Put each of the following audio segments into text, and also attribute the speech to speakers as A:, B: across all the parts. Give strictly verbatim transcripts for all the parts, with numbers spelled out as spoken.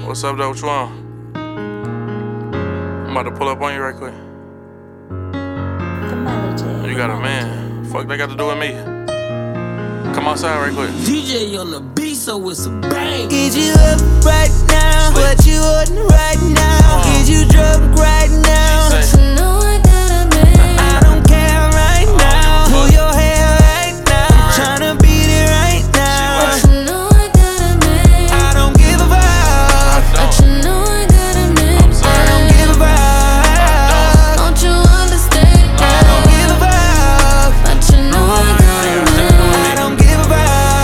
A: What's up, though? What you on? I'm about to pull up on you right quick. You got a man. Fuck they got to do with me. Come outside right quick.
B: D J on the beat, so it's a bang.
C: Get you up right now. What you ordering right now? Get you drunk right now.
D: You know I got a man.
C: I don't care right now. Pull your hair right now. Tryna beat it right now.
D: You know I got a man.
C: I don't give a fuck.
D: But you know I got a man.
C: I don't give a fuck.
D: Don't you understand?
C: I don't give a fuck.
D: But you know I got a man.
C: I don't give a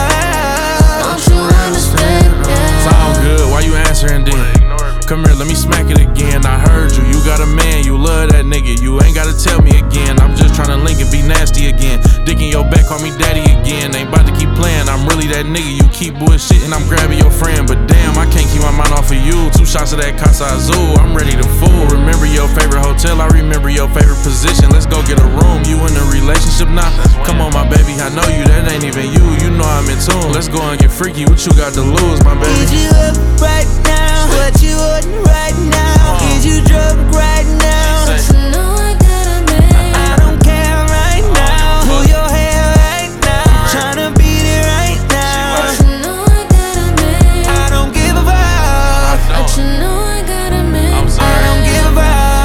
C: fuck.
D: Don't you understand?
B: Sound good, why you answering then? Come here, let me smack it again. I heard you, you got a man, you love that nigga. You ain't gotta tell me again. I'm just tryna link and be nasty again. Dick in your back, call me daddy again. Ain't about to keep playing, I'm really that nigga. You keep bullshitting, I'm grabbing your friend. But damn, I can't keep my mind off of you. Two shots of that Casa Azul, I'm ready to fool. Remember your favorite hotel, I remember your favorite position. Let's go get a room, you in a relationship now? Come on, my baby, I know you, that ain't even you. You know I'm in tune. Let's go and get freaky, what you got to lose, my baby?
C: Get you up right now. What you ordering right now? Get you drunk right now.
D: You know I got a man.
C: I don't care right now. Pull your hair right now. Tryna beat it right now.
D: You know I got a man.
C: I don't give a fuck.
D: But you know I got a man.
C: I don't give a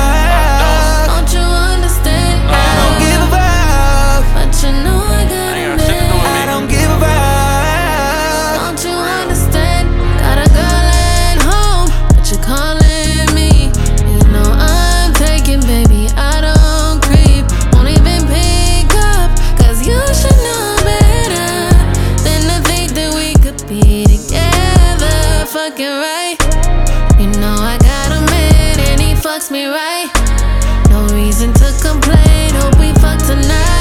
C: fuck.
D: Don't you understand?
C: I don't give a fuck.
D: But you know I got a man.
C: I don't give a fuck.
D: Don't you understand? Got a girl at home, but you're calling me. You know I'm taking, baby, I don't creep. Won't even pick up, cause you should know better than to think that we could be together. Fucking right. You know I got a man and he fucks me right. No reason to complain, hope we fuck tonight.